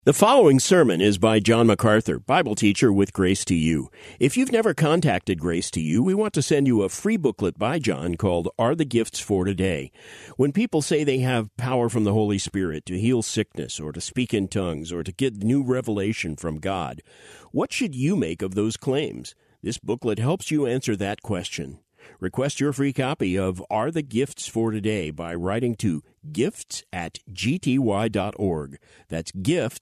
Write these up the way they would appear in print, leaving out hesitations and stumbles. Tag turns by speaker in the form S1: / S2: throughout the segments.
S1: The following sermon is by John MacArthur, Bible teacher with Grace to You. If you've never contacted Grace to You, we want to send you a free booklet by John called Are the Gifts for Today? When people say they have power from the Holy Spirit to heal sickness or to speak in tongues or to get new revelation from God, what should you make of those claims? This booklet helps you answer that question. Request your free copy of Are the Gifts for Today by writing to gifts@gty.org. That's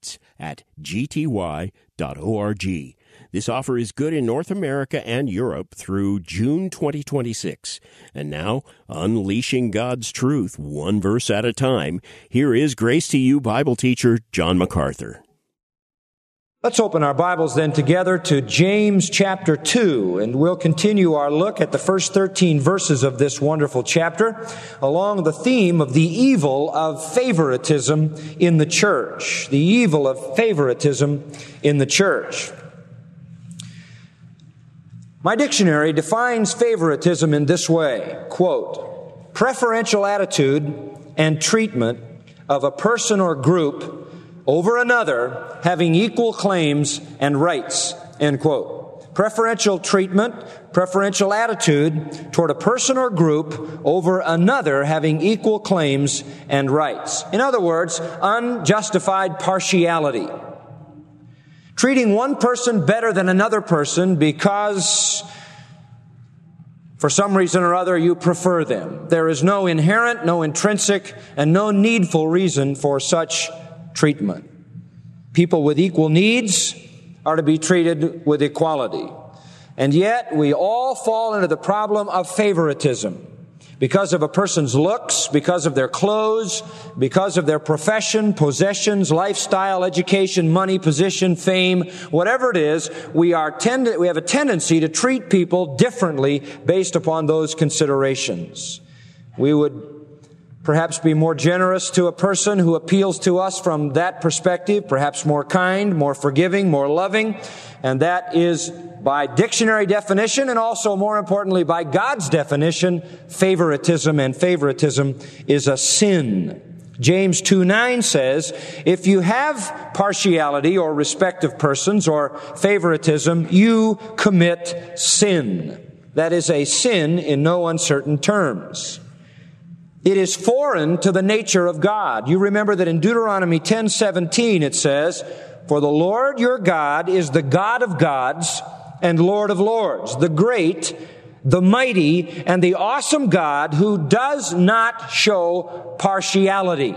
S1: gifts@gty.org. This offer is good in North America and Europe through June 2026. And now, unleashing God's truth one verse at a time, here is Grace to You Bible teacher John MacArthur.
S2: Let's open our Bibles then together to James chapter 2, and we'll continue our look at the first 13 verses of this wonderful chapter along the theme of the evil of favoritism in the church. The evil of favoritism in the church. My dictionary defines favoritism in this way, quote, preferential attitude and treatment of a person or group over another having equal claims and rights, end quote. Preferential treatment, preferential attitude toward a person or group over another having equal claims and rights. In other words, unjustified partiality. Treating one person better than another person because for some reason or other you prefer them. There is no inherent, no intrinsic, and no needful reason for such treatment. People with equal needs are to be treated with equality. And yet, we all fall into the problem of favoritism. Because of a person's looks, because of their clothes, because of their profession, possessions, lifestyle, education, money, position, fame, whatever it is, we have a tendency to treat people differently based upon those considerations. We would perhaps be more generous to a person who appeals to us from that perspective, perhaps more kind, more forgiving, more loving, and that is by dictionary definition and also more importantly by God's definition, favoritism, and favoritism is a sin. James 2:9 says, if you have partiality or respect of persons or favoritism, you commit sin. That is a sin in no uncertain terms. It is foreign to the nature of God. You remember that in Deuteronomy 10:17 it says, for the Lord your God is the God of gods and Lord of lords, the great, the mighty, and the awesome God who does not show partiality.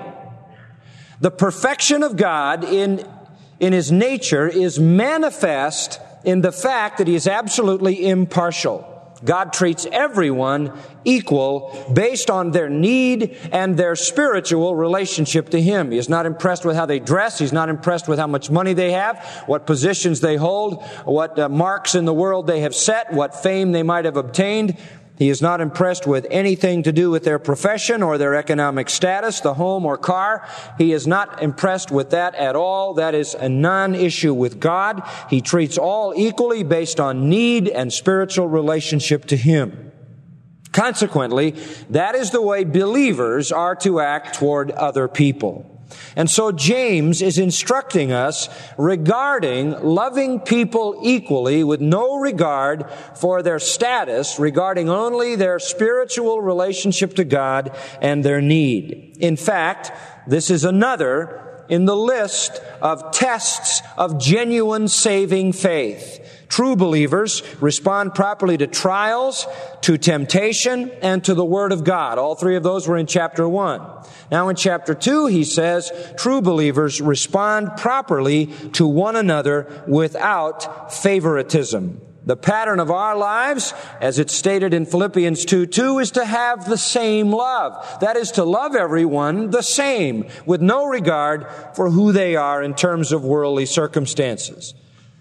S2: The perfection of God in His nature is manifest in the fact that He is absolutely impartial. God treats everyone equal based on their need and their spiritual relationship to Him. He is not impressed with how they dress. He's not impressed with how much money they have, what positions they hold, what marks in the world they have set, what fame they might have obtained. He is not impressed with anything to do with their profession or their economic status, the home or car. He is not impressed with that at all. That is a non-issue with God. He treats all equally based on need and spiritual relationship to Him. Consequently, that is the way believers are to act toward other people. And so James is instructing us regarding loving people equally with no regard for their status, regarding only their spiritual relationship to God and their need. In fact, this is another in the list of tests of genuine saving faith. True believers respond properly to trials, to temptation, and to the Word of God. All three of those were in chapter 1. Now in chapter 2, he says, true believers respond properly to one another without favoritism. The pattern of our lives, as it's stated in Philippians 2:2, is to have the same love. That is to love everyone the same, with no regard for who they are in terms of worldly circumstances.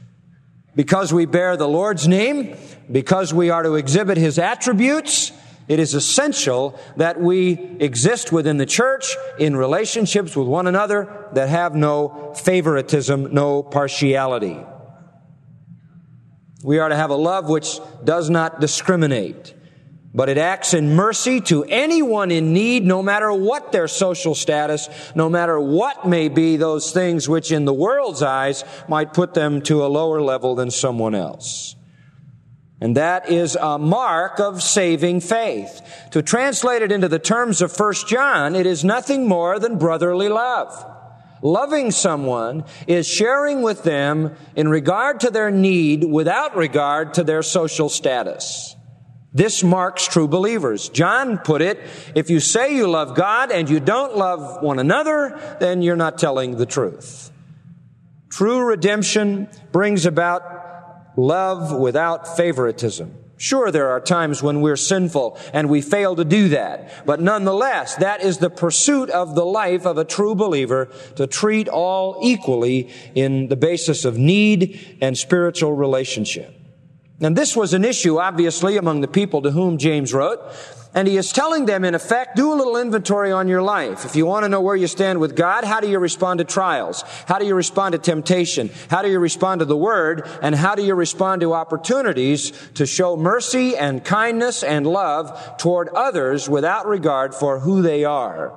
S2: Because we bear the Lord's name, because we are to exhibit His attributes, it is essential that we exist within the church in relationships with one another that have no favoritism, no partiality. We are to have a love which does not discriminate. but it acts in mercy to anyone in need, no matter what their social status, no matter what may be those things which in the world's eyes might put them to a lower level than someone else. And that is a mark of saving faith. To translate it into the terms of 1 John, it is nothing more than brotherly love. Loving someone is sharing with them in regard to their need without regard to their social status. This marks true believers. John put it, if you say you love God and you don't love one another, then you're not telling the truth. True redemption brings about love without favoritism. Sure, there are times when we're sinful and we fail to do that. But nonetheless, that is the pursuit of the life of a true believer, to treat all equally in the basis of need and spiritual relationship. And this was an issue, obviously, among the people to whom James wrote. And he is telling them, in effect, do a little inventory on your life. If you want to know where you stand with God, how do you respond to trials? How do you respond to temptation? How do you respond to the Word? And how do you respond to opportunities to show mercy and kindness and love toward others without regard for who they are?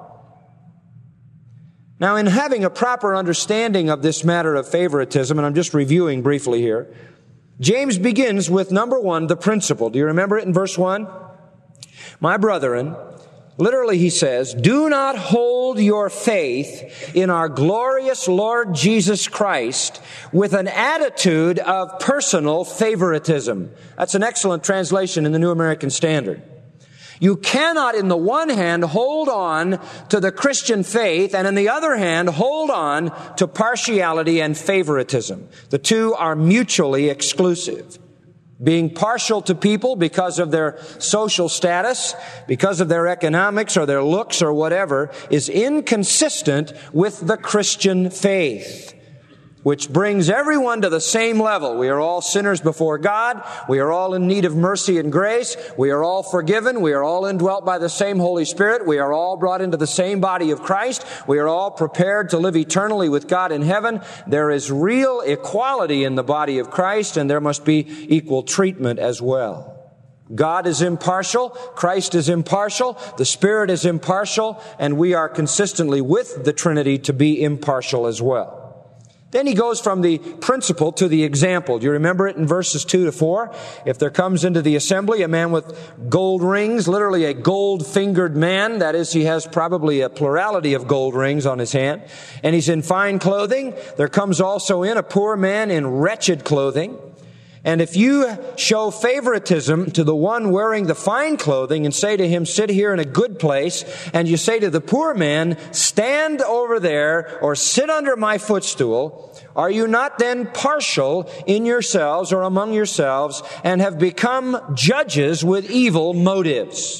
S2: Now, in having a proper understanding of this matter of favoritism, and I'm just reviewing briefly here, James begins with, number one, the principle. Do you remember it in verse 1? My brethren, literally he says, do not hold your faith in our glorious Lord Jesus Christ with an attitude of personal favoritism. That's an excellent translation in the New American Standard. You cannot, in the one hand, hold on to the Christian faith, and in the other hand, hold on to partiality and favoritism. The two are mutually exclusive. Being partial to people because of their social status, because of their economics or their looks or whatever, is inconsistent with the Christian faith, which brings everyone to the same level. We are all sinners before God. We are all in need of mercy and grace. We are all forgiven. We are all indwelt by the same Holy Spirit. We are all brought into the same body of Christ. We are all prepared to live eternally with God in heaven. There is real equality in the body of Christ, and there must be equal treatment as well. God is impartial, Christ is impartial, the Spirit is impartial, and we are consistently with the Trinity to be impartial as well. Then he goes from the principle to the example. Do you remember it in verses 2 to 4? If there comes into the assembly a man with gold rings, literally a gold-fingered man, that is, he has probably a plurality of gold rings on his hand, and he's in fine clothing, there comes also in a poor man in wretched clothing. And if you show favoritism to the one wearing the fine clothing and say to him, sit here in a good place, and you say to the poor man, stand over there or sit under my footstool, are you not then partial in yourselves or among yourselves and have become judges with evil motives?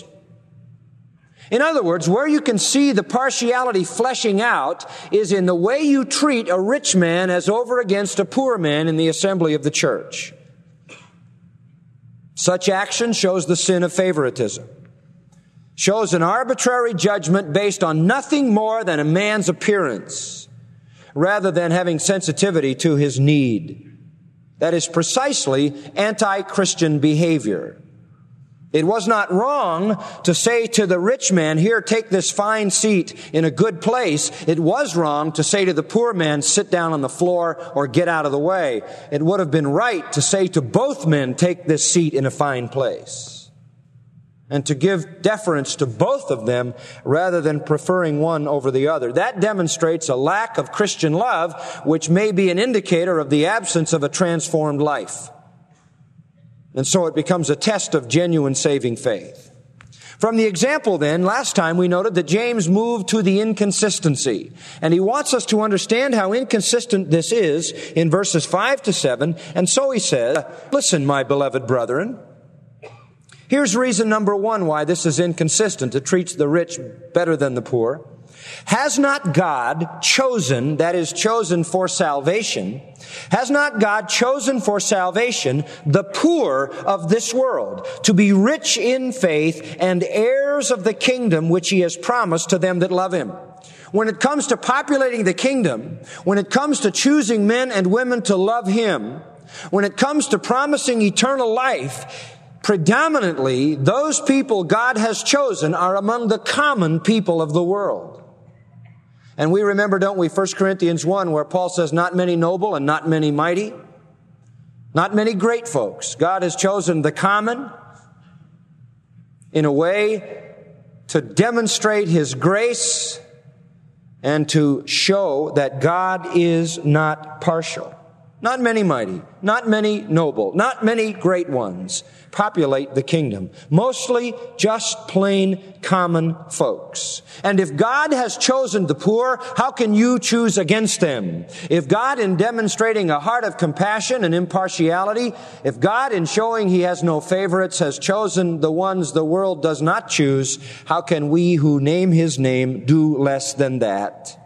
S2: In other words, where you can see the partiality fleshing out is in the way you treat a rich man as over against a poor man in the assembly of the church. Such action shows the sin of favoritism, shows an arbitrary judgment based on nothing more than a man's appearance, rather than having sensitivity to his need. That is precisely anti-Christian behavior. It was not wrong to say to the rich man, here, take this fine seat in a good place. It was wrong to say to the poor man, sit down on the floor or get out of the way. It would have been right to say to both men, take this seat in a fine place. And to give deference to both of them rather than preferring one over the other. That demonstrates a lack of Christian love, which may be an indicator of the absence of a transformed life. And so it becomes a test of genuine saving faith. From the example then, last time we noted that James moved to the inconsistency. And he wants us to understand how inconsistent this is in verses 5 to 7. And so he says, listen, my beloved brethren. Here's reason number one why this is inconsistent. It treats the rich better than the poor. Has not God chosen, that is, chosen for salvation, has not God chosen for salvation the poor of this world to be rich in faith and heirs of the kingdom which he has promised to them that love him? When it comes to populating the kingdom, when it comes to choosing men and women to love him, when it comes to promising eternal life, predominantly those people God has chosen are among the common people of the world. And we remember, don't we, 1 Corinthians 1, where Paul says, not many noble and not many mighty, not many great folks. God has chosen the common in a way to demonstrate His grace and to show that God is not partial. Not many mighty, not many noble, not many great ones populate the kingdom. Mostly just plain common folks. And if God has chosen the poor, how can you choose against them? If God, in demonstrating a heart of compassion and impartiality, if God, in showing He has no favorites, has chosen the ones the world does not choose, how can we who name His name do less than that?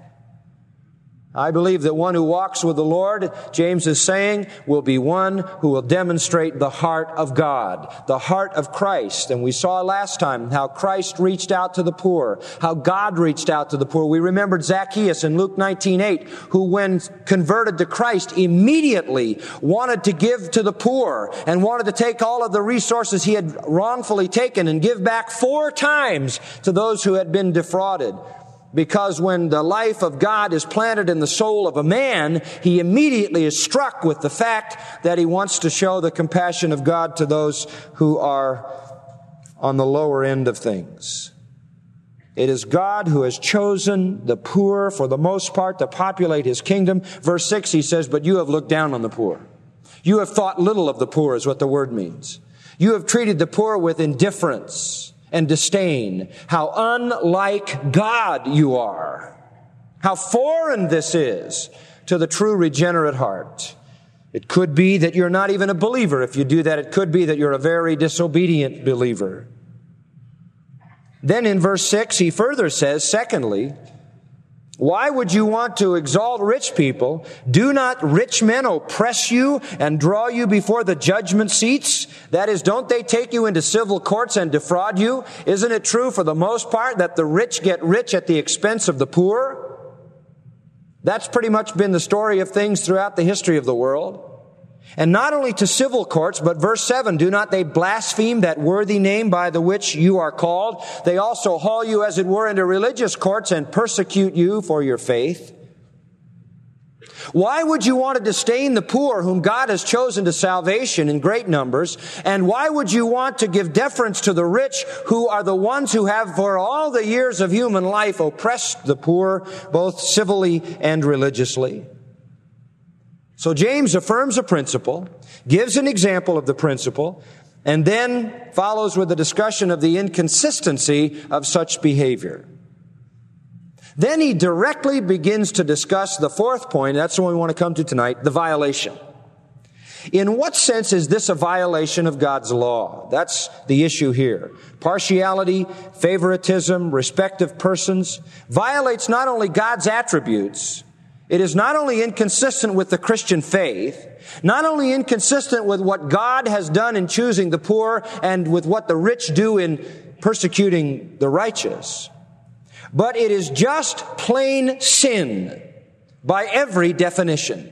S2: I believe that one who walks with the Lord, James is saying, will be one who will demonstrate the heart of God, the heart of Christ. And we saw last time how Christ reached out to the poor, how God reached out to the poor. We remembered Zacchaeus in Luke 19:8, who when converted to Christ immediately wanted to give to the poor and wanted to take all of the resources he had wrongfully taken and give back 4 times to those who had been defrauded. Because when the life of God is planted in the soul of a man, he immediately is struck with the fact that he wants to show the compassion of God to those who are on the lower end of things. It is God who has chosen the poor for the most part to populate His kingdom. Verse 6, he says, but you have looked down on the poor. You have thought little of the poor is what the word means. You have treated the poor with indifference and disdain. How unlike God you are. How foreign this is to the true regenerate heart. It could be that you're not even a believer if you do that. It could be that you're a very disobedient believer. Then in verse 6, he further says, secondly, why would you want to exalt rich people? Do not rich men oppress you and draw you before the judgment seats? That is, don't they take you into civil courts and defraud you? Isn't it true for the most part that the rich get rich at the expense of the poor? That's pretty much been the story of things throughout the history of the world. And not only to civil courts, but verse 7, do not they blaspheme that worthy name by the which you are called? They also haul you, as it were, into religious courts and persecute you for your faith. Why would you want to disdain the poor whom God has chosen to salvation in great numbers? And why would you want to give deference to the rich who are the ones who have for all the years of human life oppressed the poor, both civilly and religiously? So James affirms a principle, gives an example of the principle, and then follows with a discussion of the inconsistency of such behavior. Then he directly begins to discuss the fourth point, that's the one we want to come to tonight, the violation. In what sense is this a violation of God's law? That's the issue here. Partiality, favoritism, respect of persons violates not only God's attributes, it is not only inconsistent with the Christian faith, not only inconsistent with what God has done in choosing the poor and with what the rich do in persecuting the righteous, but it is just plain sin by every definition.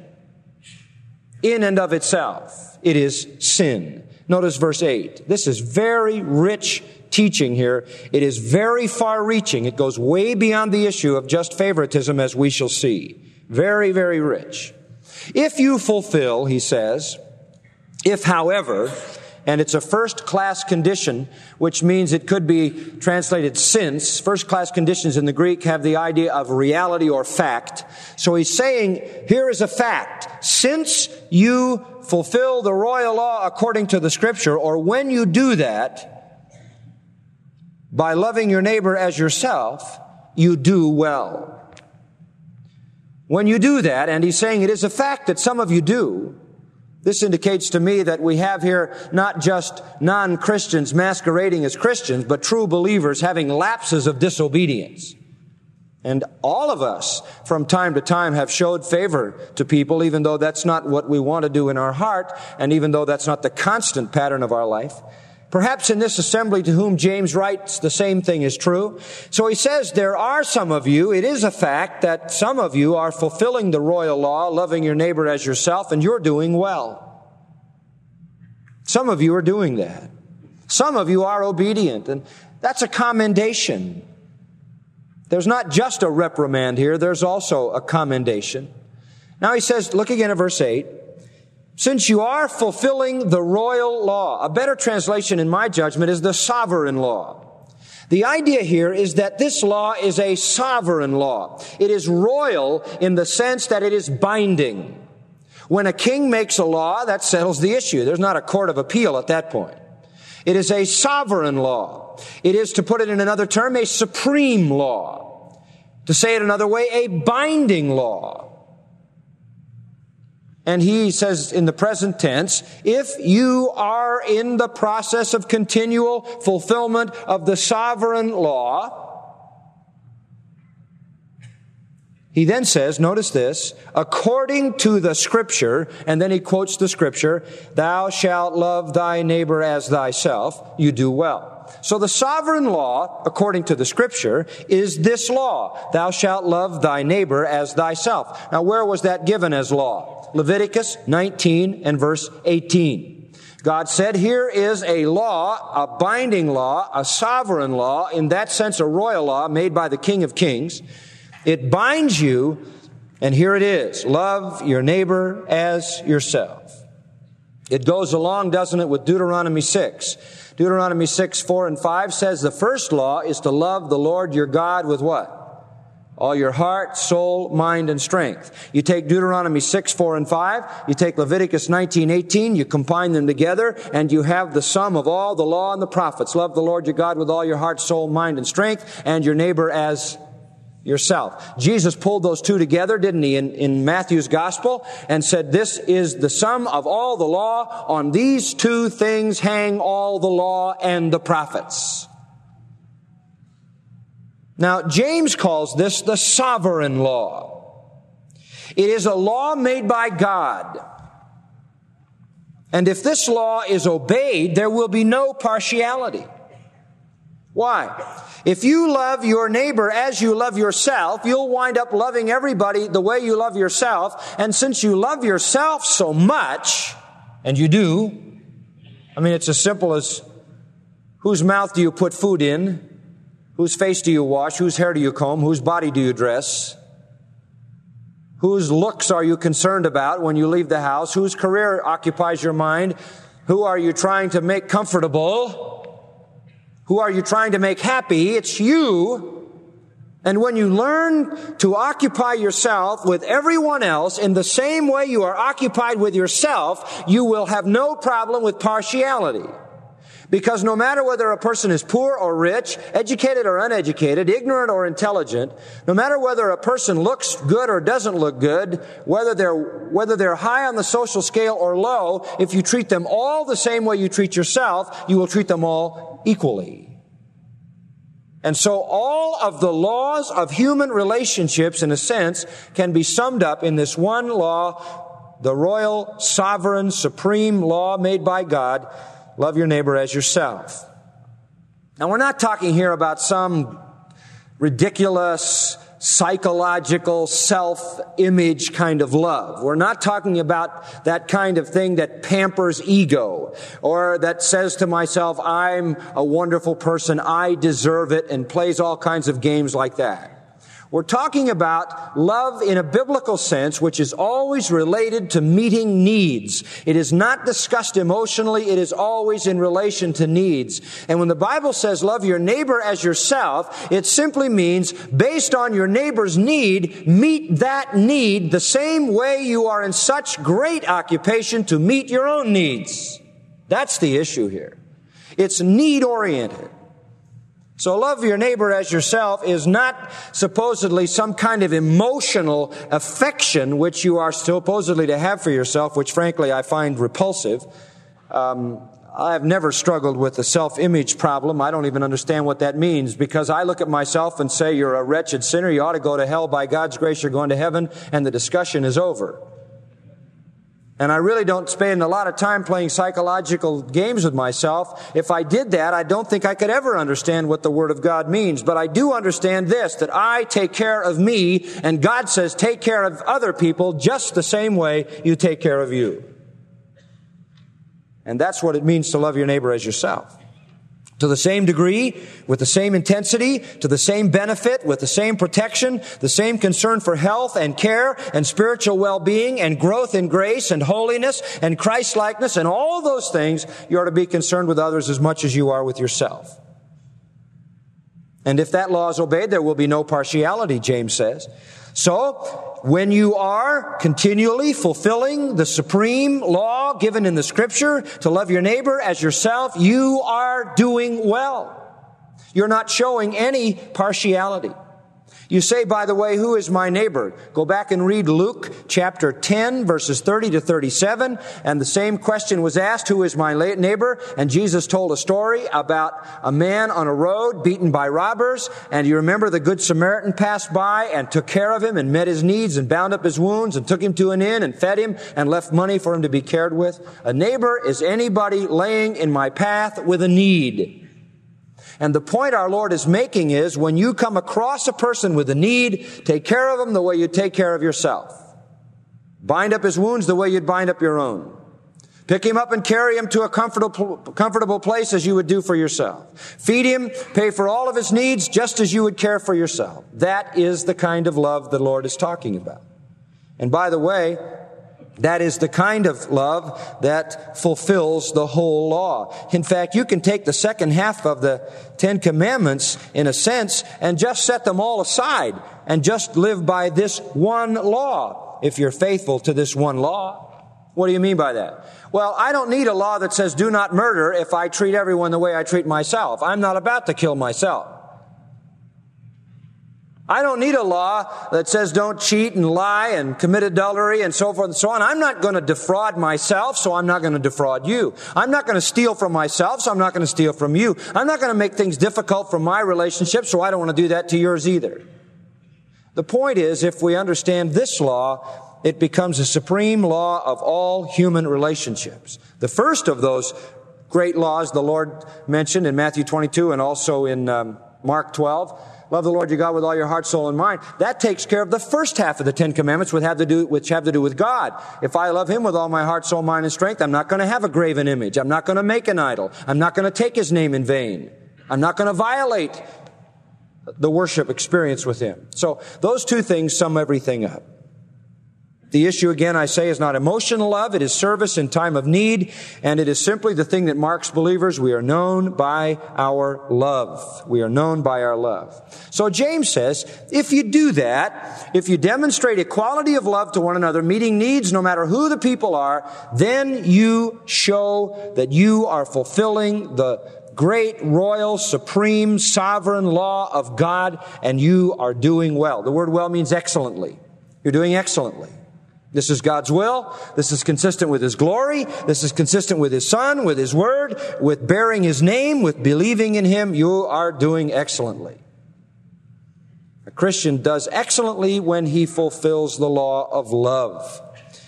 S2: In and of itself, it is sin. Notice verse 8. This is very rich teaching here. It is very far-reaching. It goes way beyond the issue of just favoritism, as we shall see. Very, very rich. If you fulfill, he says, if however, and it's a first-class condition, which means it could be translated since. First-class conditions in the Greek have the idea of reality or fact. So he's saying, here is a fact. Since you fulfill the royal law according to the Scripture, or when you do that, by loving your neighbor as yourself, you do well. When you do that, and he's saying it is a fact that some of you do, this indicates to me that we have here not just non-Christians masquerading as Christians, but true believers having lapses of disobedience. And all of us, from time to time, have showed favor to people, even though that's not what we want to do in our heart, and even though that's not the constant pattern of our life. Perhaps in this assembly to whom James writes, the same thing is true. So he says, there are some of you, it is a fact that some of you are fulfilling the royal law, loving your neighbor as yourself, and you're doing well. Some of you are doing that. Some of you are obedient, and that's a commendation. There's not just a reprimand here, there's also a commendation. Now he says, look again at verse 8, since you are fulfilling the royal law. A better translation in my judgment is the sovereign law. The idea here is that this law is a sovereign law. It is royal in the sense that it is binding. When a king makes a law, that settles the issue. There's not a court of appeal at that point. It is a sovereign law. It is, to put it in another term, a supreme law. To say it another way, a binding law. And he says in the present tense, if you are in the process of continual fulfillment of the sovereign law, he then says, notice this, according to the Scripture, and then he quotes the Scripture, thou shalt love thy neighbor as thyself, you do well. So the sovereign law, according to the Scripture, is this law, thou shalt love thy neighbor as thyself. Now where was that given as law? Leviticus 19 and verse 18. God said, here is a law, a binding law, a sovereign law, in that sense a royal law made by the King of Kings. It binds you, and here it is. Love your neighbor as yourself. It goes along, doesn't it, with Deuteronomy 6. Deuteronomy 6, 4 and 5 says the first law is to love the Lord your God with what? All your heart, soul, mind, and strength. You take Deuteronomy 6, 4, and 5, you take Leviticus 19, 18, you combine them together, and you have the sum of all the law and the prophets. Love the Lord your God with all your heart, soul, mind, and strength, and your neighbor as yourself. Jesus pulled those two together, didn't he, in Matthew's gospel, and said, this is the sum of all the law. On these two things hang all the law and the prophets. Now, James calls this the sovereign law. It is a law made by God. And if this law is obeyed, there will be no partiality. Why? If you love your neighbor as you love yourself, you'll wind up loving everybody the way you love yourself. And since you love yourself so much, and you do, I mean, it's as simple as whose mouth do you put food in? Whose face do you wash? Whose hair do you comb? Whose body do you dress? Whose looks are you concerned about when you leave the house? Whose career occupies your mind? Who are you trying to make comfortable? Who are you trying to make happy? It's you. And when you learn to occupy yourself with everyone else in the same way you are occupied with yourself, you will have no problem with partiality. Because no matter whether a person is poor or rich, educated or uneducated, ignorant or intelligent, no matter whether a person looks good or doesn't look good, whether they're high on the social scale or low, if you treat them all the same way you treat yourself, you will treat them all equally. And so all of the laws of human relationships, in a sense, can be summed up in this one law, the royal, sovereign, supreme law made by God. Love your neighbor as yourself. Now, we're not talking here about some ridiculous, psychological, self-image kind of love. We're not talking about that kind of thing that pampers ego or that says to myself, I'm a wonderful person, I deserve it, and plays all kinds of games like that. We're talking about love in a biblical sense, which is always related to meeting needs. It is not discussed emotionally. It is always in relation to needs. And when the Bible says love your neighbor as yourself, it simply means based on your neighbor's need, meet that need the same way you are in such great occupation to meet your own needs. That's the issue here. It's need-oriented. So love your neighbor as yourself is not supposedly some kind of emotional affection which you are supposedly to have for yourself, which frankly I find repulsive. I have never struggled with the self-image problem. I don't even understand what that means, because I look at myself and say, you're a wretched sinner, you ought to go to hell, by God's grace you're going to heaven, and the discussion is over. And I really don't spend a lot of time playing psychological games with myself. If I did that, I don't think I could ever understand what the Word of God means. But I do understand this, that I take care of me, and God says take care of other people just the same way you take care of you. And that's what it means to love your neighbor as yourself. To the same degree, with the same intensity, to the same benefit, with the same protection, the same concern for health and care and spiritual well-being and growth in grace and holiness and Christ-likeness and all those things, you are to be concerned with others as much as you are with yourself. And if that law is obeyed, there will be no partiality, James says. So, when you are continually fulfilling the supreme law given in the Scripture to love your neighbor as yourself, you are doing well. You're not showing any partiality. You say, by the way, who is my neighbor? Go back and read Luke chapter 10, verses 30 to 37, and the same question was asked, who is my neighbor? And Jesus told a story about a man on a road beaten by robbers, and you remember the Good Samaritan passed by and took care of him and met his needs and bound up his wounds and took him to an inn and fed him and left money for him to be cared with. A neighbor is anybody laying in my path with a need. And the point our Lord is making is, when you come across a person with a need, take care of him the way you take care of yourself. Bind up his wounds the way you'd bind up your own. Pick him up and carry him to a comfortable place as you would do for yourself. Feed him, pay for all of his needs just as you would care for yourself. That is the kind of love the Lord is talking about. And by the way, that is the kind of love that fulfills the whole law. In fact, you can take the second half of the Ten Commandments, in a sense, and just set them all aside and just live by this one law, if you're faithful to this one law. What do you mean by that? Well, I don't need a law that says do not murder if I treat everyone the way I treat myself. I'm not about to kill myself. I don't need a law that says don't cheat and lie and commit adultery and so forth and so on. I'm not going to defraud myself, so I'm not going to defraud you. I'm not going to steal from myself, so I'm not going to steal from you. I'm not going to make things difficult for my relationship, so I don't want to do that to yours either. The point is, if we understand this law, it becomes a supreme law of all human relationships. The first of those great laws the Lord mentioned in Matthew 22 and also in Mark 12, love the Lord your God with all your heart, soul, and mind. That takes care of the first half of the Ten Commandments, which have to do with God. If I love Him with all my heart, soul, mind, and strength, I'm not going to have a graven image. I'm not going to make an idol. I'm not going to take His name in vain. I'm not going to violate the worship experience with Him. So those two things sum everything up. The issue, again, I say, is not emotional love. It is service in time of need, and it is simply the thing that marks believers. We are known by our love. We are known by our love. So James says, if you do that, if you demonstrate equality of love to one another, meeting needs no matter who the people are, then you show that you are fulfilling the great, royal, supreme, sovereign law of God, and you are doing well. The word well means excellently. You're doing excellently. This is God's will. This is consistent with His glory. This is consistent with His Son, with His Word, with bearing His name, with believing in Him. You are doing excellently. A Christian does excellently when he fulfills the law of love.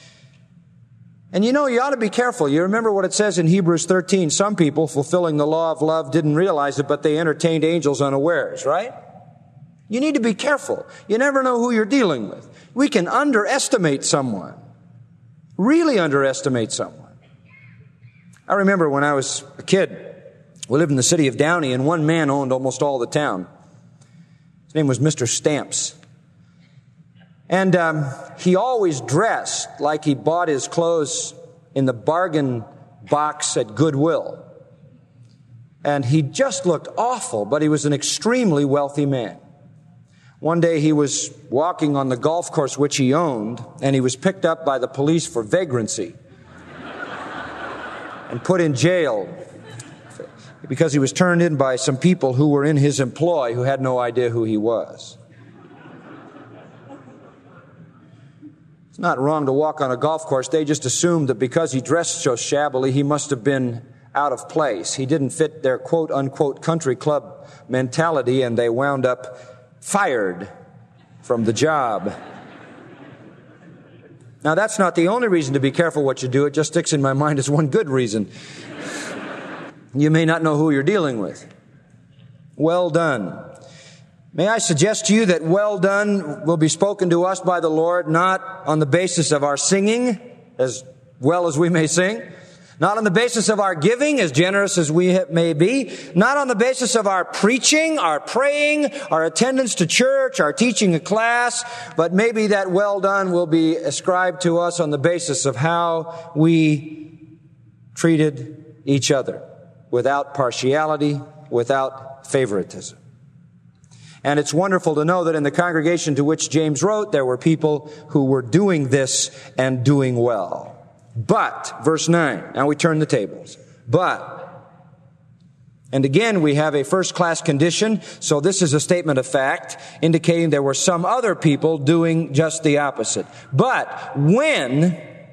S2: And you know, you ought to be careful. You remember what it says in Hebrews 13. Some people, fulfilling the law of love, didn't realize it, but they entertained angels unawares, right? You need to be careful. You never know who you're dealing with. We can underestimate someone. Really underestimate someone. I remember when I was a kid, we lived in the city of Downey, and one man owned almost all the town. His name was Mr. Stamps. And he always dressed like he bought his clothes in the bargain box at Goodwill. And he just looked awful, but he was an extremely wealthy man. One day he was walking on the golf course which he owned, and he was picked up by the police for vagrancy and put in jail because he was turned in by some people who were in his employ who had no idea who he was. It's not wrong to walk on a golf course. They just assumed that because he dressed so shabbily, he must have been out of place. He didn't fit their quote-unquote country club mentality, and they wound up fired from the job. Now, that's not the only reason to be careful what you do. It just sticks in my mind as one good reason. You may not know who you're dealing with. Well done. May I suggest to you that well done will be spoken to us by the Lord, not on the basis of our singing, as well as we may sing, Not on the basis of our giving, as generous as we may be. Not on the basis of our preaching, our praying, our attendance to church, our teaching a class. But maybe that well done will be ascribed to us on the basis of how we treated each other, without partiality, without favoritism. And it's wonderful to know that in the congregation to which James wrote, there were people who were doing this and doing well. But, verse 9, now we turn the tables. But, and again we have a first-class condition, so this is a statement of fact, indicating there were some other people doing just the opposite. But, when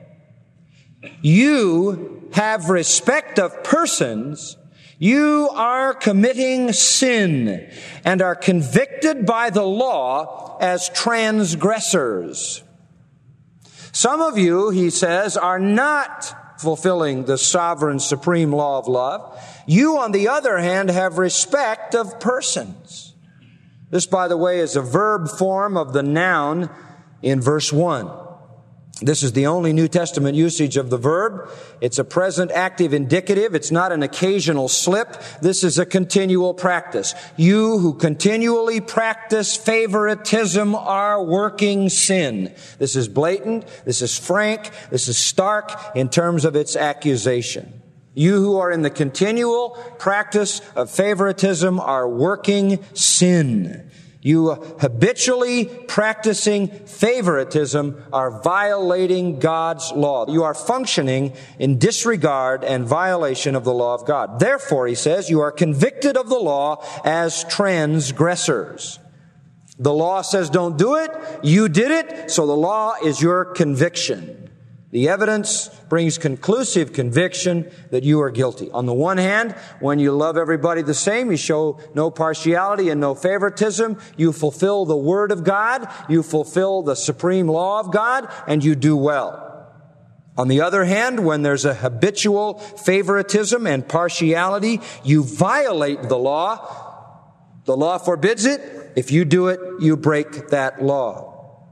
S2: you have respect of persons, you are committing sin and are convicted by the law as transgressors. Some of you, he says, are not fulfilling the sovereign supreme law of love. You, on the other hand, have respect of persons. This, by the way, is a verb form of the noun in verse 1. This is the only New Testament usage of the verb. It's a present active indicative. It's not an occasional slip. This is a continual practice. You who continually practice favoritism are working sin. This is blatant. This is frank. This is stark in terms of its accusation. You who are in the continual practice of favoritism are working sin. You habitually practicing favoritism are violating God's law. You are functioning in disregard and violation of the law of God. Therefore, he says, you are convicted of the law as transgressors. The law says don't do it. You did it, so the law is your conviction. The evidence brings conclusive conviction that you are guilty. On the one hand, when you love everybody the same, you show no partiality and no favoritism, you fulfill the Word of God, you fulfill the supreme law of God, and you do well. On the other hand, when there's a habitual favoritism and partiality, you violate the law. The law forbids it. If you do it, you break that law.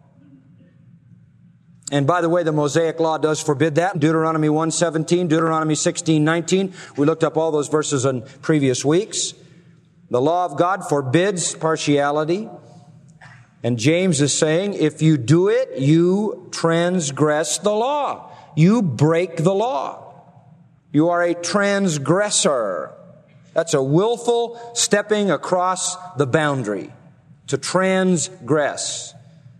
S2: And by the way, the Mosaic Law does forbid that. Deuteronomy 1:17, Deuteronomy 16:19. We looked up all those verses in previous weeks. The law of God forbids partiality. And James is saying, if you do it, you transgress the law. You break the law. You are a transgressor. That's a willful stepping across the boundary. To transgress.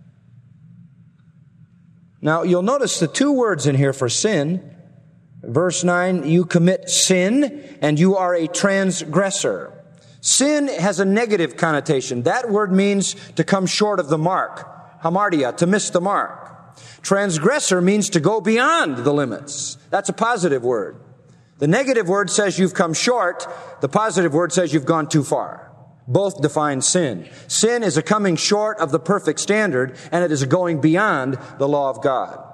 S2: Now, you'll notice the two words in here for sin. Verse 9, you commit sin and you are a transgressor. Sin has a negative connotation. That word means to come short of the mark. Hamartia, to miss the mark. Transgressor means to go beyond the limits. That's a positive word. The negative word says you've come short. The positive word says you've gone too far. Both define sin. Sin is a coming short of the perfect standard, and it is a going beyond the law of God.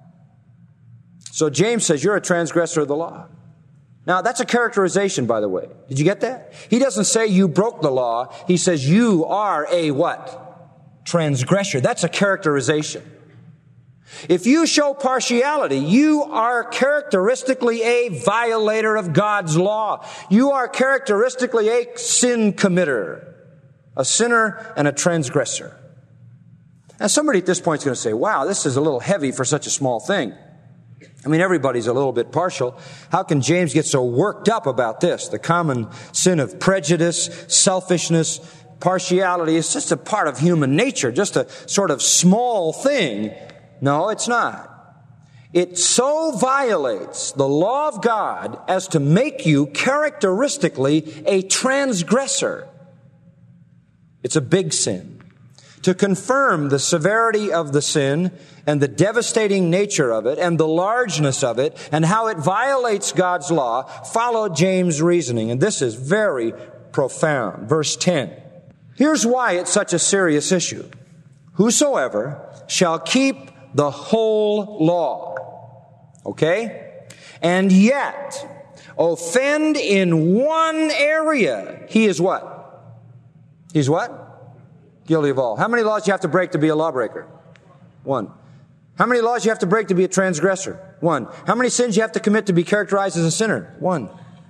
S2: So James says you're a transgressor of the law. Now, that's a characterization, by the way. Did you get that? He doesn't say you broke the law. He says you are a what? Transgressor. That's a characterization. If you show partiality, you are characteristically a violator of God's law. You are characteristically a sin committer, a sinner and a transgressor. Now, somebody at this point is going to say, wow, this is a little heavy for such a small thing. I mean, everybody's a little bit partial. How can James get so worked up about this? The common sin of prejudice, selfishness, partiality is just a part of human nature, just a sort of small thing. No, it's not. It so violates the law of God as to make you characteristically a transgressor. It's a big sin. To confirm the severity of the sin and the devastating nature of it and the largeness of it and how it violates God's law, follow James' reasoning. And this is very profound. Verse 10. Here's why it's such a serious issue. Whosoever shall keep the whole law, okay, and yet offend in one area, he is what? He's what? Guilty of all. How many laws do you have to break to be a lawbreaker? One. How many laws you have to break to be a transgressor? 1. How many sins you have to commit to be characterized as a sinner? 1.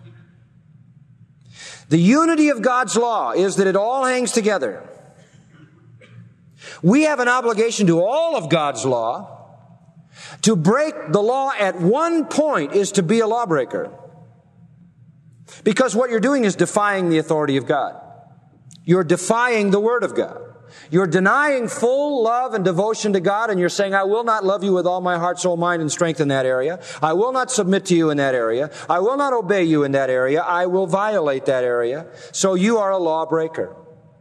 S2: The unity of God's law is that it all hangs together. We have an obligation to all of God's law. To break the law at one point is to be a lawbreaker. Because what you're doing is defying the authority of God. You're defying the Word of God. You're denying full love and devotion to God, and you're saying, I will not love you with all my heart, soul, mind, and strength in that area. I will not submit to you in that area. I will not obey you in that area. I will violate that area. So you are a lawbreaker.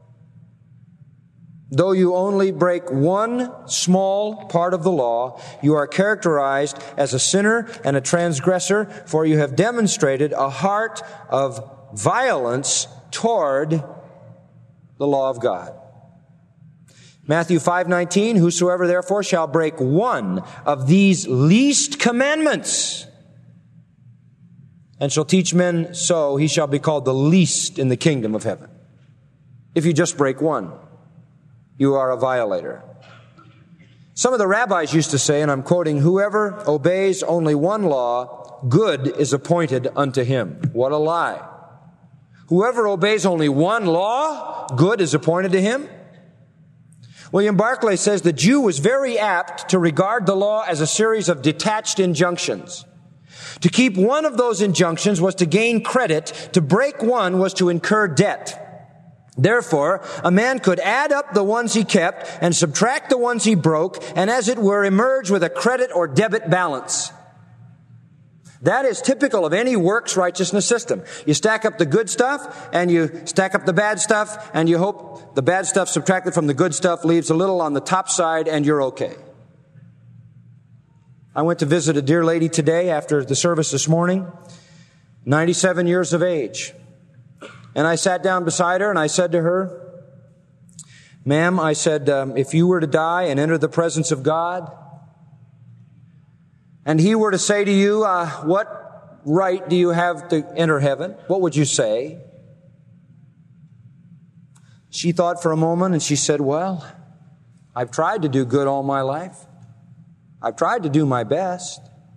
S2: Though you only break one small part of the law, you are characterized as a sinner and a transgressor, for you have demonstrated a heart of violence toward the law of God. Matthew 5:19, whosoever therefore shall break one of these least commandments and shall teach men so, he shall be called the least in the kingdom of heaven. If you just break one, you are a violator. Some of the rabbis used to say, and I'm quoting, whoever obeys only one law, good is appointed unto him. What a lie. Whoever obeys only one law, good is appointed to him. William Barclay says the Jew was very apt to regard the law as a series of detached injunctions. To keep one of those injunctions was to gain credit. To break one was to incur debt. Therefore, a man could add up the ones he kept and subtract the ones he broke, and as it were, emerge with a credit or debit balance. That is typical of any works righteousness system. You stack up the good stuff, and you stack up the bad stuff, and you hope the bad stuff subtracted from the good stuff leaves a little on the top side, and you're okay. I went to visit a dear lady today after the service this morning, 97 years of age. And I sat down beside her and I said to her, ma'am, I said, if you were to die and enter the presence of God, and He were to say to you, what right do you have to enter heaven? What would you say? She thought for a moment and she said, well, I've tried to do good all my life. I've tried to do my best.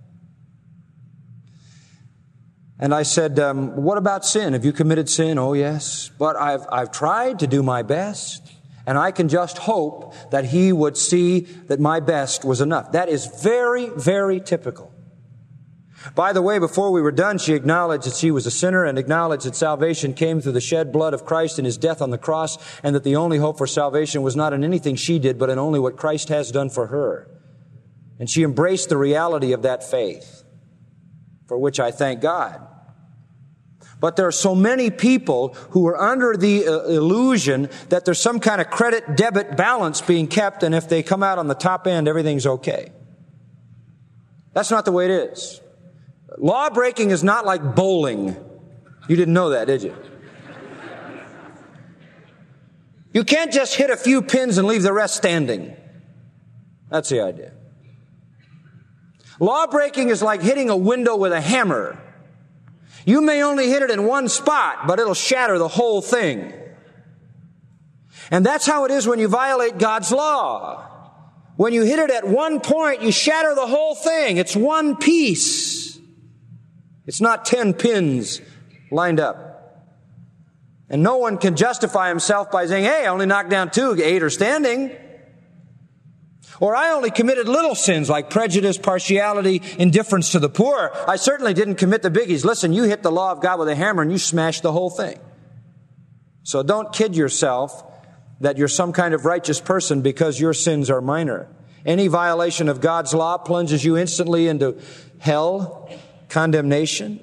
S2: And I said, what about sin? Have you committed sin? Oh, yes. But I've tried to do my best. And I can just hope that He would see that my best was enough. That is very, very typical. By the way, before we were done, she acknowledged that she was a sinner and acknowledged that salvation came through the shed blood of Christ and His death on the cross, and that the only hope for salvation was not in anything she did, but in only what Christ has done for her. And she embraced the reality of that faith, for which I thank God. But there are so many people who are under the illusion that there's some kind of credit-debit balance being kept, and if they come out on the top end, everything's okay. That's not the way it is. Law breaking is not like bowling. You didn't know that, did you? You can't just hit a few pins and leave the rest standing. That's the idea. Law breaking is like hitting a window with a hammer. You may only hit it in one spot, but it'll shatter the whole thing. And that's how it is when you violate God's law. When you hit it at one point, you shatter the whole thing. It's one piece. It's not 10 pins lined up. And no one can justify himself by saying, hey, I only knocked down 2, 8 are standing. Or I only committed little sins like prejudice, partiality, indifference to the poor. I certainly didn't commit the biggies. Listen, you hit the law of God with a hammer and you smashed the whole thing. So don't kid yourself that you're some kind of righteous person because your sins are minor. Any violation of God's law plunges you instantly into hell, condemnation.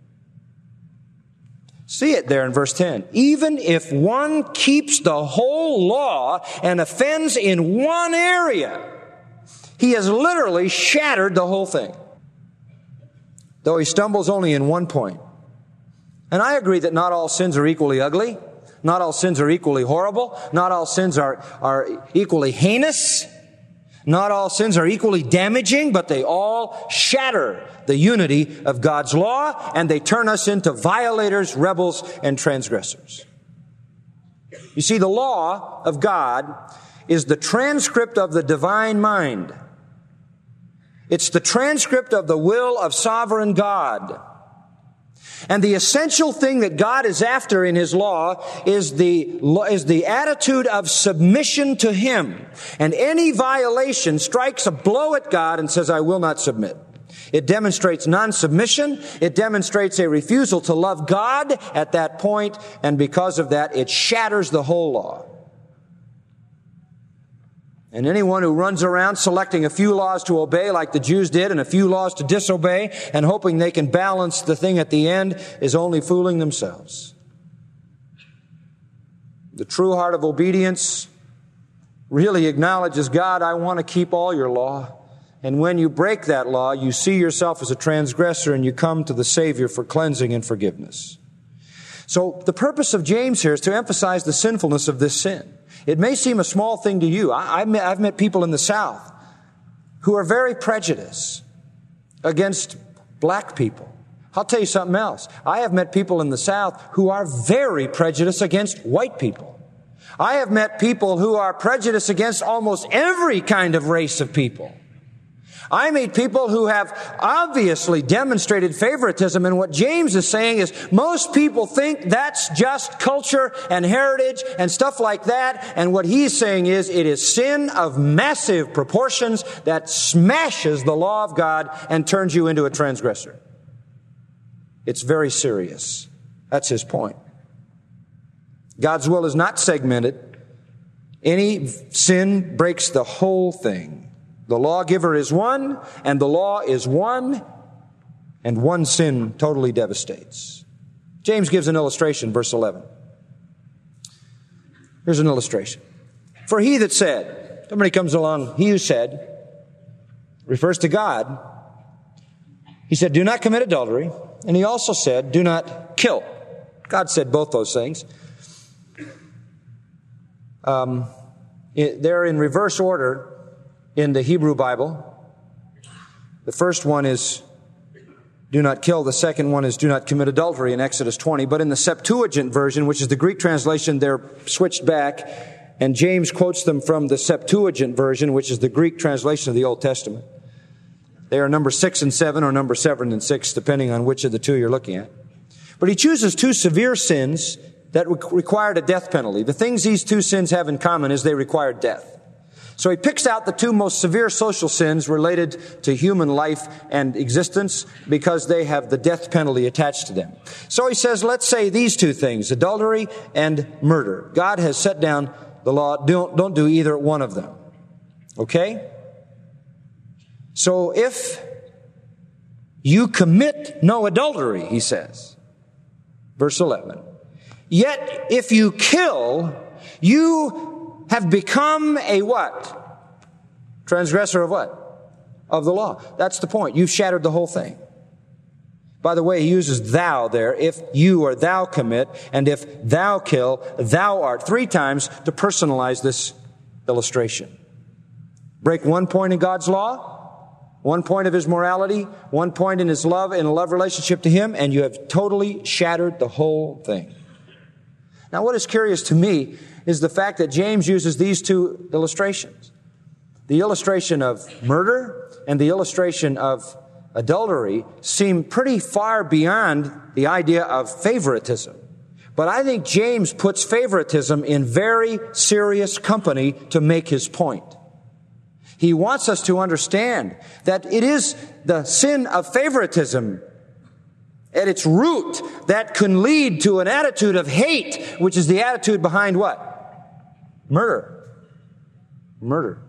S2: See it there in verse 10. Even if one keeps the whole law and offends in one area, he has literally shattered the whole thing, though he stumbles only in one point. And I agree that not all sins are equally ugly. Not all sins are equally horrible. Not all sins are equally heinous. Not all sins are equally damaging, but they all shatter the unity of God's law, and they turn us into violators, rebels, and transgressors. You see, the law of God is the transcript of the divine mind. It's the transcript of the will of sovereign God. And the essential thing that God is after in His law is the attitude of submission to Him. And any violation strikes a blow at God and says, I will not submit. It demonstrates non-submission. It demonstrates a refusal to love God at that point. And because of that, it shatters the whole law. And anyone who runs around selecting a few laws to obey like the Jews did and a few laws to disobey and hoping they can balance the thing at the end is only fooling themselves. The true heart of obedience really acknowledges, God, I want to keep all your law. And when you break that law, you see yourself as a transgressor and you come to the Savior for cleansing and forgiveness. So the purpose of James here is to emphasize the sinfulness of this sin. It may seem a small thing to you. I've met people in the South who are very prejudiced against black people. I'll tell you something else. I have met people in the South who are very prejudiced against white people. I have met people who are prejudiced against almost every kind of race of people. I meet people who have obviously demonstrated favoritism, and what James is saying is most people think that's just culture and heritage and stuff like that, and what he's saying is it is sin of massive proportions that smashes the law of God and turns you into a transgressor. It's very serious. That's his point. God's will is not segmented. Any sin breaks the whole thing. The lawgiver is one, and the law is one, and one sin totally devastates. James gives an illustration, verse 11. Here's an illustration. For he that said, somebody comes along, he who said, refers to God. He said, do not commit adultery. And he also said, do not kill. God said both those things. They're in reverse order in the Hebrew Bible. The first one is do not kill. The second one is do not commit adultery in Exodus 20. But in the Septuagint version, which is the Greek translation, they're switched back. And James quotes them from the Septuagint version, which is the Greek translation of the Old Testament. They are number 6 and 7 or number 7 and 6, depending on which of the two you're looking at. But he chooses two severe sins that required a death penalty. The things these two sins have in common is they required death. So he picks out the two most severe social sins related to human life and existence because they have the death penalty attached to them. So he says, let's say these two things, adultery and murder. God has set down the law. Don't do either one of them. Okay? So if you commit no adultery, he says, verse 11, yet if you kill, you have become a what? Transgressor of what? Of the law. That's the point. You've shattered the whole thing. By the way, he uses thou there. If you or thou commit, and if thou kill, thou art. 3 times to personalize this illustration. Break one point in God's law, one point of His morality, one point in His love, in a love relationship to Him, and you have totally shattered the whole thing. Now, what is curious to me is the fact that James uses these two illustrations. The illustration of murder and the illustration of adultery seem pretty far beyond the idea of favoritism. But I think James puts favoritism in very serious company to make his point. He wants us to understand that it is the sin of favoritism at its root that can lead to an attitude of hate, which is the attitude behind what? Murder. Murder.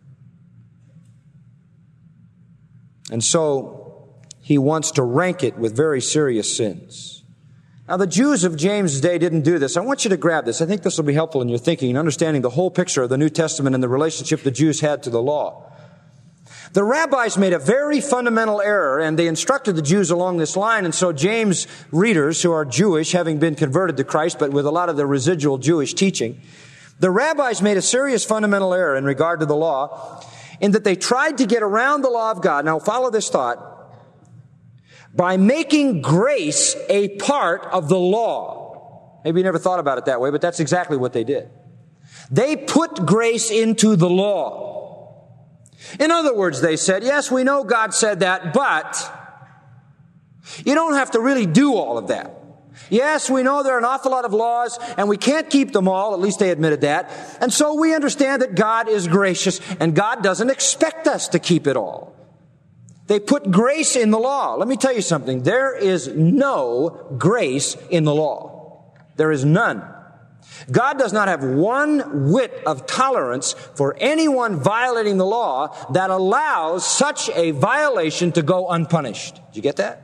S2: And so he wants to rank it with very serious sins. Now, the Jews of James' day didn't do this. I want you to grab this. I think this will be helpful in your thinking and understanding the whole picture of the New Testament and the relationship the Jews had to the law. The rabbis made a very fundamental error, and they instructed the Jews along this line, and so James' readers, who are Jewish, having been converted to Christ, but with a lot of the residual Jewish teaching, the rabbis made a serious fundamental error in regard to the law, in that they tried to get around the law of God. Now, follow this thought. By making grace a part of the law. Maybe you never thought about it that way, but that's exactly what they did. They put grace into the law. In other words, they said, yes, we know God said that, but you don't have to really do all of that. Yes, we know there are an awful lot of laws, and we can't keep them all. At least they admitted that. And so we understand that God is gracious, and God doesn't expect us to keep it all. They put grace in the law. Let me tell you something. There is no grace in the law. There is none. God does not have one whit of tolerance for anyone violating the law that allows such a violation to go unpunished. Did you get that?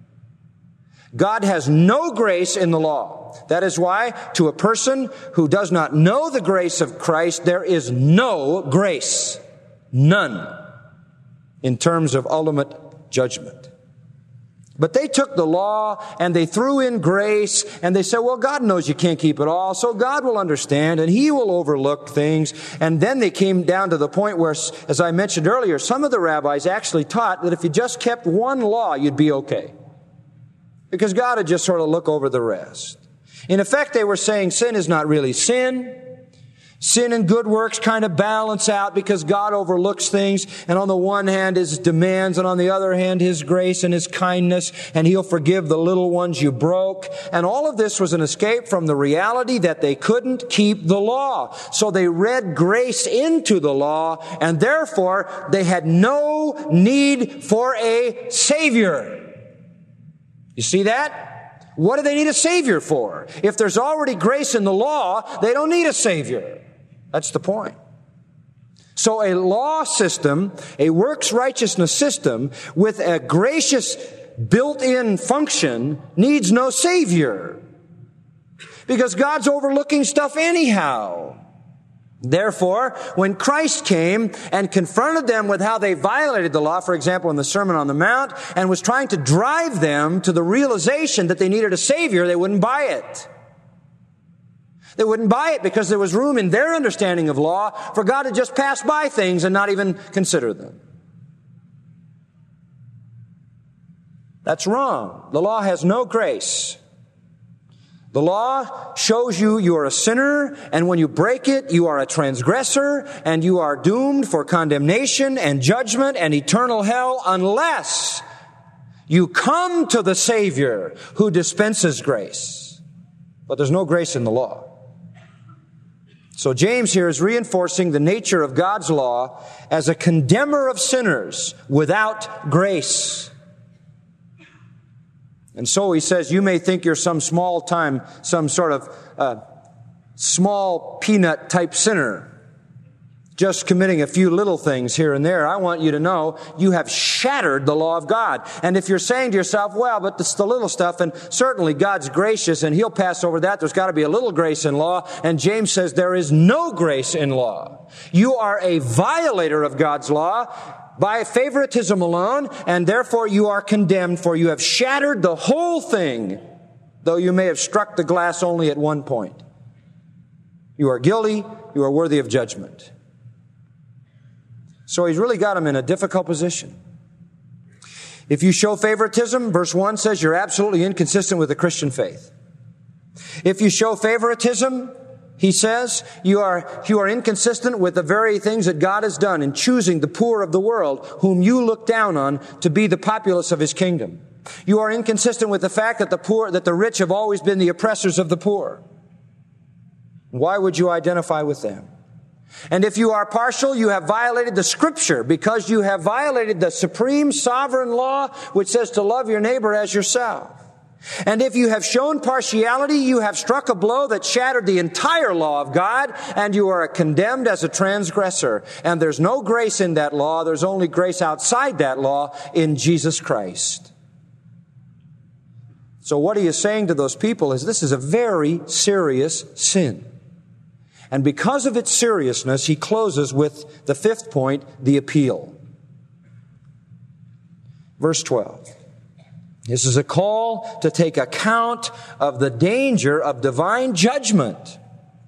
S2: God has no grace in the law. That is why, to a person who does not know the grace of Christ, there is no grace. None. In terms of ultimate judgment. But they took the law and they threw in grace and they said, well, God knows you can't keep it all, so God will understand and He will overlook things. And then they came down to the point where, as I mentioned earlier, some of the rabbis actually taught that if you just kept one law, you'd be okay. Because God would just sort of look over the rest. In effect, they were saying sin is not really sin. Sin and good works kind of balance out because God overlooks things. And on the one hand, His demands, and on the other hand, His grace and His kindness. And He'll forgive the little ones you broke. And all of this was an escape from the reality that they couldn't keep the law. So they read grace into the law, and therefore they had no need for a Savior. You see that? What do they need a Savior for? If there's already grace in the law, they don't need a Savior. That's the point. So a law system, a works righteousness system with a gracious built-in function needs no Savior. Because God's overlooking stuff anyhow. Therefore, when Christ came and confronted them with how they violated the law, for example, in the Sermon on the Mount, and was trying to drive them to the realization that they needed a Savior, they wouldn't buy it. They wouldn't buy it because there was room in their understanding of law for God to just pass by things and not even consider them. That's wrong. The law has no grace. The law shows you are a sinner, and when you break it, you are a transgressor, and you are doomed for condemnation and judgment and eternal hell unless you come to the Savior who dispenses grace. But there's no grace in the law. So James here is reinforcing the nature of God's law as a condemner of sinners without grace. And so he says, you may think you're some small sort of small peanut type sinner, just committing a few little things here and there. I want you to know you have shattered the law of God. And if you're saying to yourself, well, but it's the little stuff, and certainly God's gracious and He'll pass over that. There's got to be a little grace in law. And James says there is no grace in law. You are a violator of God's law by favoritism alone, and therefore you are condemned, for you have shattered the whole thing, though you may have struck the glass only at one point. You are guilty. You are worthy of judgment. So he's really got them in a difficult position. If you show favoritism, verse 1 says you're absolutely inconsistent with the Christian faith. If you show favoritism, he says, you are inconsistent with the very things that God has done in choosing the poor of the world, whom you look down on, to be the populace of His kingdom. You are inconsistent with the fact that the rich have always been the oppressors of the poor. Why would you identify with them? And if you are partial, you have violated the Scripture, because you have violated the supreme sovereign law which says to love your neighbor as yourself. And if you have shown partiality, you have struck a blow that shattered the entire law of God, and you are condemned as a transgressor. And there's no grace in that law. There's only grace outside that law in Jesus Christ. So what he is saying to those people is this is a very serious sin. And because of its seriousness, he closes with the fifth point, the appeal. Verse 12. This is a call to take account of the danger of divine judgment.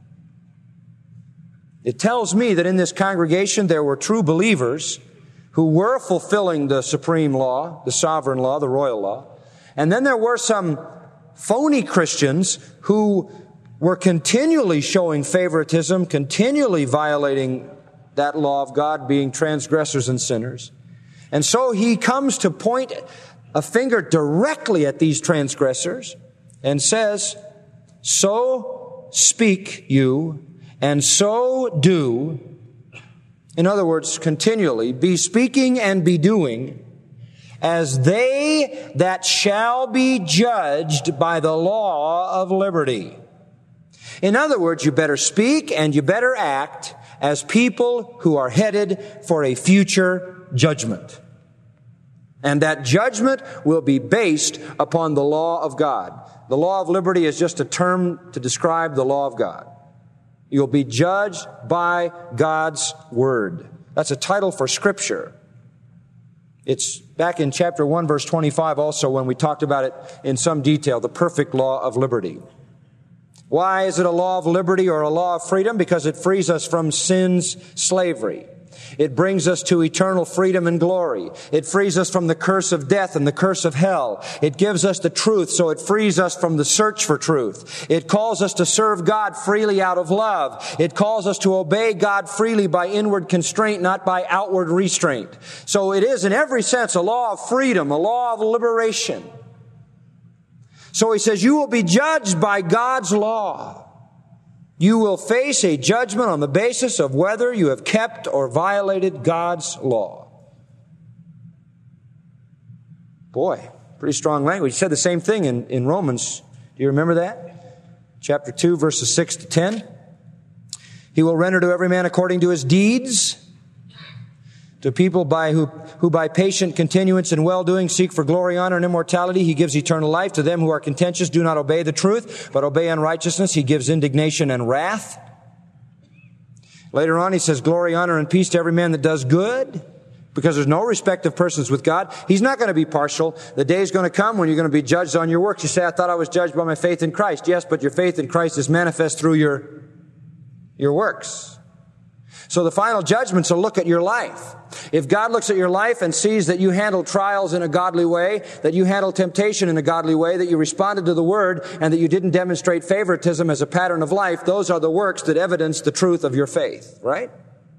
S2: It tells me that in this congregation there were true believers who were fulfilling the supreme law, the sovereign law, the royal law. And then there were some phony Christians who were continually showing favoritism, continually violating that law of God, being transgressors and sinners. And so he comes to point a finger directly at these transgressors and says, so speak you, and so do. In other words, continually be speaking and be doing as they that shall be judged by the law of liberty. In other words, you better speak and you better act as people who are headed for a future judgment. And that judgment will be based upon the law of God. The law of liberty is just a term to describe the law of God. You'll be judged by God's Word. That's a title for Scripture. It's back in chapter 1, verse 25 also when we talked about it in some detail, the perfect law of liberty. Why is it a law of liberty or a law of freedom? Because it frees us from sin's slavery. It brings us to eternal freedom and glory. It frees us from the curse of death and the curse of hell. It gives us the truth, so it frees us from the search for truth. It calls us to serve God freely out of love. It calls us to obey God freely by inward constraint, not by outward restraint. So it is in every sense a law of freedom, a law of liberation. So he says, you will be judged by God's law. You will face a judgment on the basis of whether you have kept or violated God's law. Boy, pretty strong language. He said the same thing in Romans. Do you remember that? Chapter 2, verses 6 to 10. He will render to every man according to his deeds. To people who by patient continuance in well-doing seek for glory, honor, and immortality, he gives eternal life. To them who are contentious, do not obey the truth, but obey unrighteousness, he gives indignation and wrath. Later on, he says, glory, honor, and peace to every man that does good, because there's no respect of persons with God. He's not going to be partial. The day is going to come when you're going to be judged on your works. You say, I thought I was judged by my faith in Christ. Yes, but your faith in Christ is manifest through your works. So the final judgment's a look at your life. If God looks at your life and sees that you handle trials in a godly way, that you handle temptation in a godly way, that you responded to the Word, and that you didn't demonstrate favoritism as a pattern of life, those are the works that evidence the truth of your faith, right?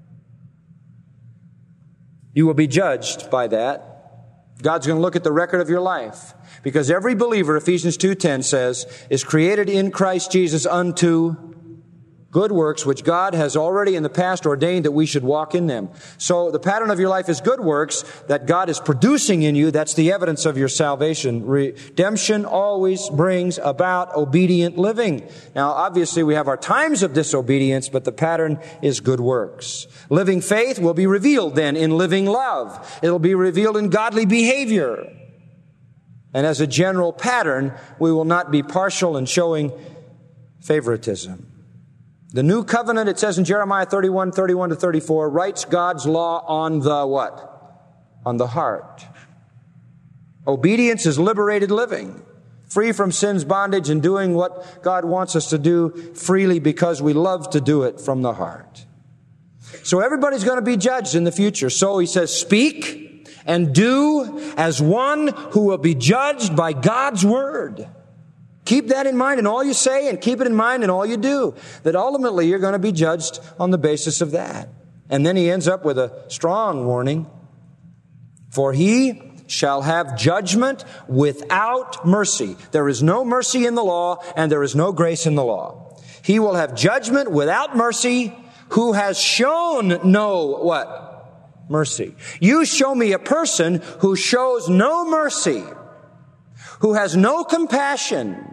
S2: You will be judged by that. God's going to look at the record of your life. Because every believer, Ephesians 2:10 says, is created in Christ Jesus unto good works, which God has already in the past ordained that we should walk in them. So the pattern of your life is good works that God is producing in you. That's the evidence of your salvation. Redemption always brings about obedient living. Now, obviously, we have our times of disobedience, but the pattern is good works. Living faith will be revealed then in living love. It'll be revealed in godly behavior. And as a general pattern, we will not be partial in showing favoritism. The new covenant, it says in Jeremiah 31 to 34, writes God's law on the what? On the heart. Obedience is liberated living, free from sin's bondage and doing what God wants us to do freely because we love to do it from the heart. So everybody's going to be judged in the future. So he says, speak and do as one who will be judged by God's word. Keep that in mind in all you say and keep it in mind in all you do, that ultimately you're going to be judged on the basis of that. And then he ends up with a strong warning. For he shall have judgment without mercy. There is no mercy in the law and there is no grace in the law. He will have judgment without mercy who has shown no what? Mercy. You show me a person who shows no mercy, who has no compassion,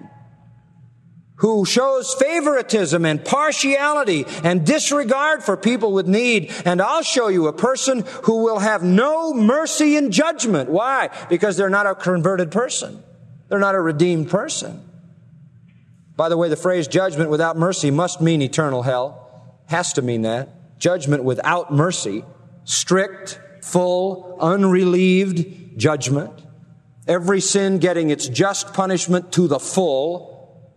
S2: who shows favoritism and partiality and disregard for people with need. And I'll show you a person who will have no mercy in judgment. Why? Because they're not a converted person. They're not a redeemed person. By the way, the phrase judgment without mercy must mean eternal hell. Has to mean that. Judgment without mercy. Strict, full, unrelieved judgment. Every sin getting its just punishment to the full.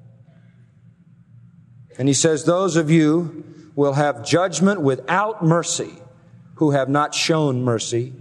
S2: And he says, those of you will have judgment without mercy who have not shown mercy.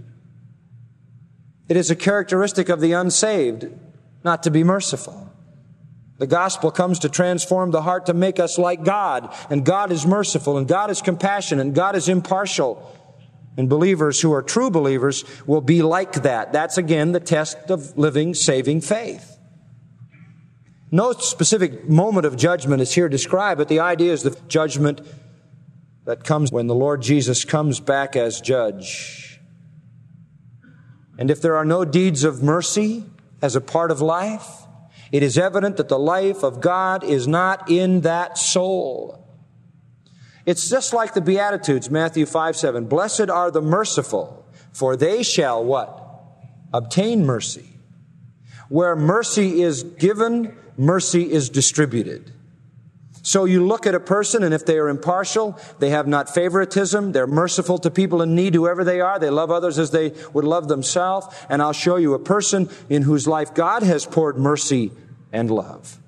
S2: It is a characteristic of the unsaved not to be merciful. The gospel comes to transform the heart to make us like God. And God is merciful, and God is compassionate, and God is impartial. And believers who are true believers will be like that. That's again the test of living, saving faith. No specific moment of judgment is here described, but the idea is the judgment that comes when the Lord Jesus comes back as judge. And if there are no deeds of mercy as a part of life, it is evident that the life of God is not in that soul. It's just like the Beatitudes, Matthew 5:7. Blessed are the merciful, for they shall what? Obtain mercy. Where mercy is given, mercy is distributed. So you look at a person, and if they are impartial, they have not favoritism, they're merciful to people in need, whoever they are, they love others as they would love themselves, and I'll show you a person in whose life God has poured mercy and love.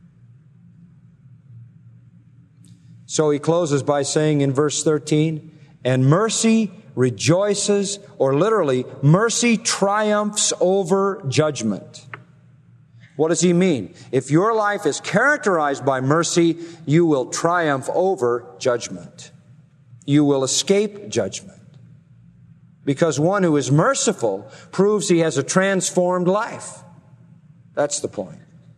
S2: So he closes by saying in verse 13, and mercy rejoices, or literally, mercy triumphs over judgment. What does he mean? If your life is characterized by mercy, you will triumph over judgment. You will escape judgment. Because one who is merciful proves he has a transformed life. That's the point.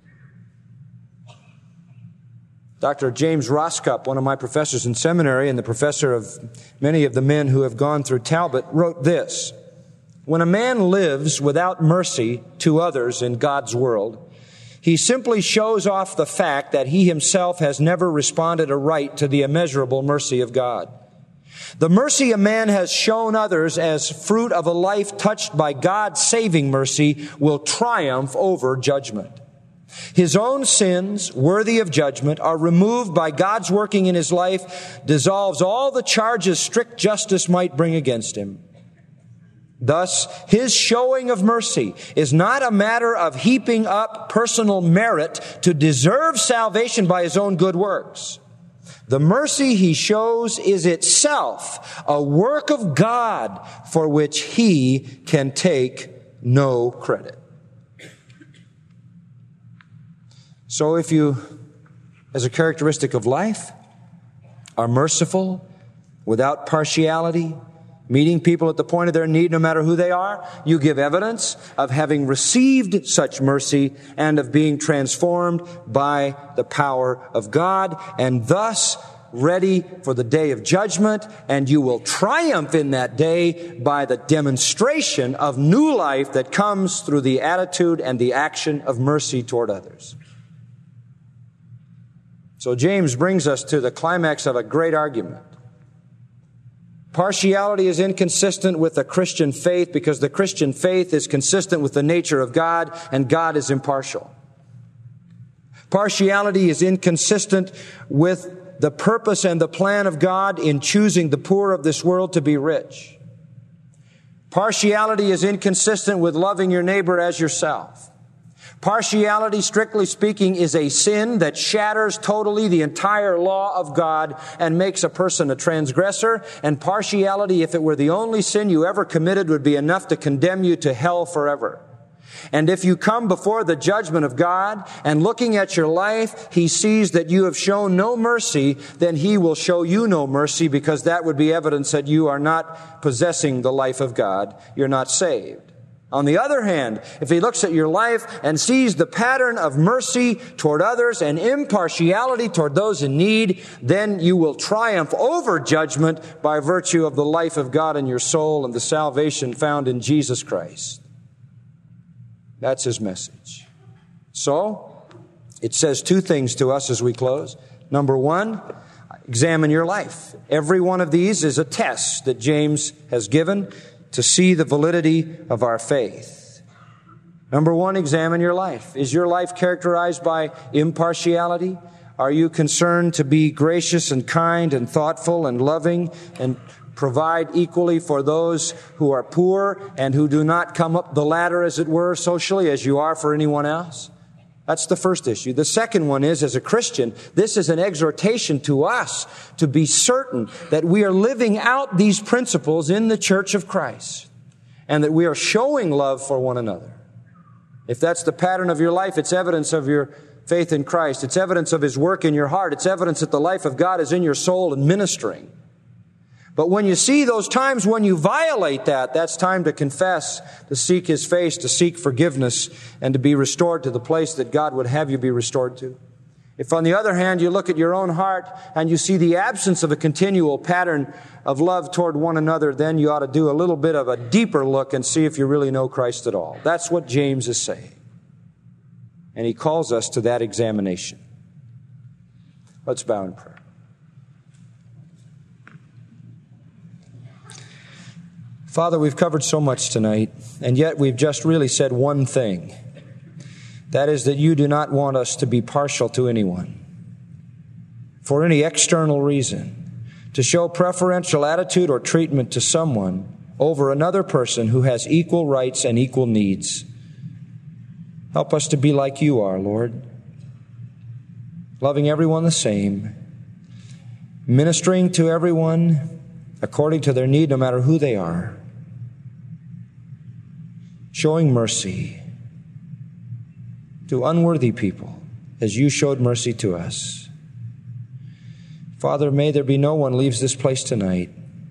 S2: Dr. James Roscup, one of my professors in seminary and the professor of many of the men who have gone through Talbot, wrote this: when a man lives without mercy to others in God's world, he simply shows off the fact that he himself has never responded aright to the immeasurable mercy of God. The mercy a man has shown others as fruit of a life touched by God's saving mercy will triumph over judgment. His own sins, worthy of judgment, are removed by God's working in his life, dissolves all the charges strict justice might bring against him. Thus, his showing of mercy is not a matter of heaping up personal merit to deserve salvation by his own good works. The mercy he shows is itself a work of God for which he can take no credit. So if you, as a characteristic of life, are merciful, without partiality, meeting people at the point of their need no matter who they are, you give evidence of having received such mercy and of being transformed by the power of God, and thus ready for the day of judgment, and you will triumph in that day by the demonstration of new life that comes through the attitude and the action of mercy toward others. So James brings us to the climax of a great argument. Partiality is inconsistent with the Christian faith because the Christian faith is consistent with the nature of God, and God is impartial. Partiality is inconsistent with the purpose and the plan of God in choosing the poor of this world to be rich. Partiality is inconsistent with loving your neighbor as yourself. Partiality, strictly speaking, is a sin that shatters totally the entire law of God and makes a person a transgressor. And partiality, if it were the only sin you ever committed, would be enough to condemn you to hell forever. And if you come before the judgment of God and looking at your life, He sees that you have shown no mercy, then He will show you no mercy, because that would be evidence that you are not possessing the life of God. You're not saved. On the other hand, if He looks at your life and sees the pattern of mercy toward others and impartiality toward those in need, then you will triumph over judgment by virtue of the life of God in your soul and the salvation found in Jesus Christ. That's His message. So, it says two things to us as we close. Number one, examine your life. Every one of these is a test that James has given to see the validity of our faith. Number one, examine your life. Is your life characterized by impartiality? Are you concerned to be gracious and kind and thoughtful and loving and provide equally for those who are poor and who do not come up the ladder, as it were, socially, as you are for anyone else? That's the first issue. The second one is, as a Christian, this is an exhortation to us to be certain that we are living out these principles in the church of Christ and that we are showing love for one another. If that's the pattern of your life, it's evidence of your faith in Christ. It's evidence of His work in your heart. It's evidence that the life of God is in your soul and ministering. But when you see those times when you violate that, that's time to confess, to seek His face, to seek forgiveness, and to be restored to the place that God would have you be restored to. If, on the other hand, you look at your own heart and you see the absence of a continual pattern of love toward one another, then you ought to do a little bit of a deeper look and see if you really know Christ at all. That's what James is saying. And he calls us to that examination. Let's bow in prayer. Father, we've covered so much tonight, and yet we've just really said one thing. That is that you do not want us to be partial to anyone for any external reason, to show preferential attitude or treatment to someone over another person who has equal rights and equal needs. Help us to be like you are, Lord, loving everyone the same, ministering to everyone according to their need, no matter who they are, showing mercy to unworthy people as you showed mercy to us. Father, may there be no one leaves this place tonight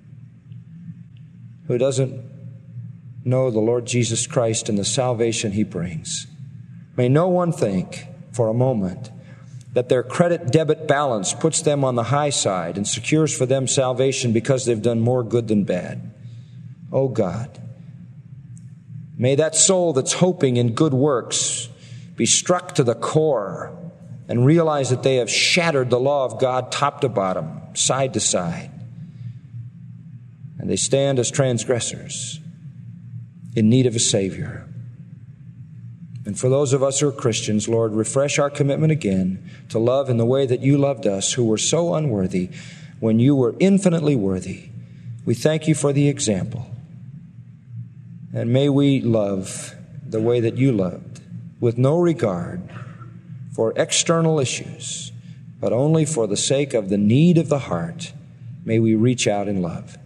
S2: who doesn't know the Lord Jesus Christ and the salvation He brings. May no one think for a moment that their credit-debit balance puts them on the high side and secures for them salvation because they've done more good than bad. Oh God, may that soul that's hoping in good works be struck to the core and realize that they have shattered the law of God top to bottom, side to side. And they stand as transgressors in need of a Savior. And for those of us who are Christians, Lord, refresh our commitment again to love in the way that you loved us, who were so unworthy when you were infinitely worthy. We thank you for the example. And may we love the way that you loved, with no regard for external issues, but only for the sake of the need of the heart. May we reach out in love.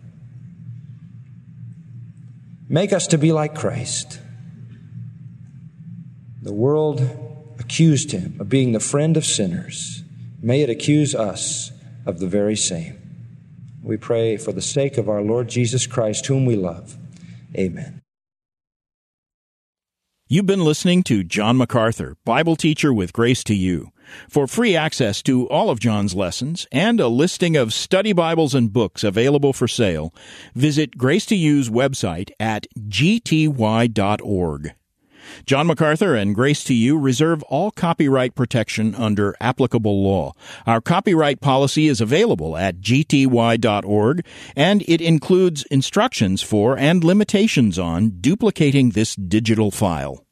S2: Make us to be like Christ. The world accused him of being the friend of sinners. May it accuse us of the very same. We pray for the sake of our Lord Jesus Christ, whom we love. Amen.
S1: You've been listening to John MacArthur, Bible teacher with Grace to You. For free access to all of John's lessons and a listing of study Bibles and books available for sale, visit Grace to You's website at gty.org. John MacArthur and Grace to You reserve all copyright protection under applicable law. Our copyright policy is available at gty.org, and it includes instructions for and limitations on duplicating this digital file.